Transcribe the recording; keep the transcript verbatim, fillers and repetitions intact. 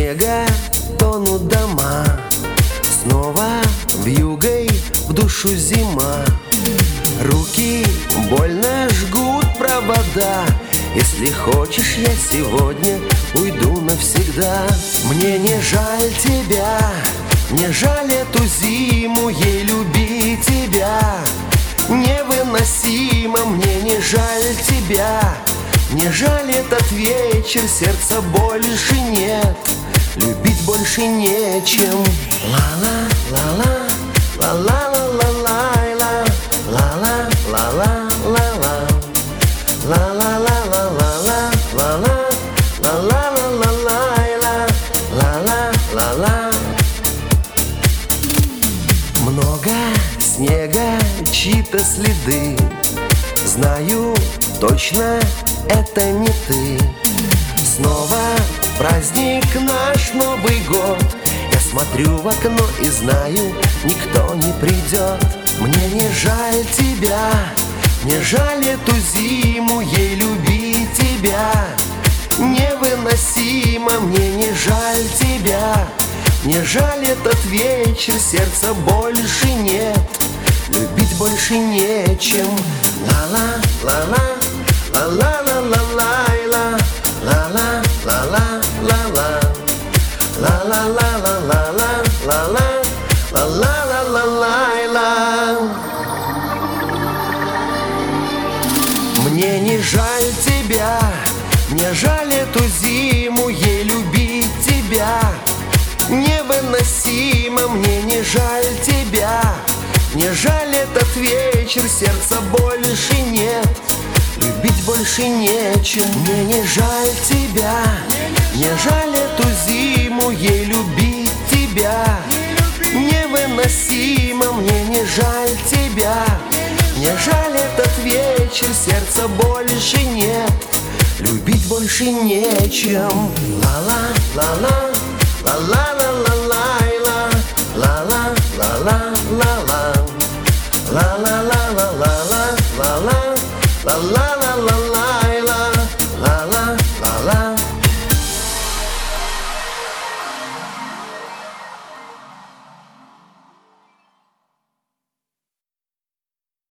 снега тонут дома, снова вьюгой в душу зима. Руки больно жгут провода. Если хочешь, я сегодня уйду навсегда. Мне не жаль тебя, мне жаль эту зиму, ей любить тебя невыносимо. Мне не жаль тебя, мне жаль этот вечер, сердца больше нет, любить больше нечем. Ла-ла, ла-ла, ла-ла-ла-ла-ла, ла-ла, ла-ла, ла-ла, ла-ла-ла-ла-ла-ла, ла-ла, ла-ла-ла-ла-ла-ла, ла-ла-ла-ла. Много снега, чьи-то следы, знаю точно, это не ты. Снова праздник наш, Новый год. Я смотрю в окно и знаю, никто не придет. Мне не жаль тебя, мне жаль эту зиму, ей любить тебя невыносимо. Мне не жаль тебя, мне жаль этот вечер, сердца больше нет, любить больше нечем. Ла-ла, ла-ла, ла-ла-ла-ла-ла-ла, ла-ла, ла-ла, ла-ла, ла-ла-ла-ла-ла-ла, ла-ла, ла-ла-ла-ла-ла. Мне не жаль тебя, мне жаль эту зиму, ей любить тебя невыносимо. Мне не жаль тебя, мне жаль этот вечер, сердца больше нет, любить больше нечем. Мне не жаль тебя, мне жаль эту зиму, ей любить тебя невыносимо. Мне не жаль тебя, мне жаль этот вечер, сердца больше нет, любить больше нечем. Ла-ла, ла-ла, ла-ла-ла-ла-ла-ла, ла-ла, ла-ла, ла-ла, ла-ла-ла-ла-ла-ла, ла-ла, ла-ла.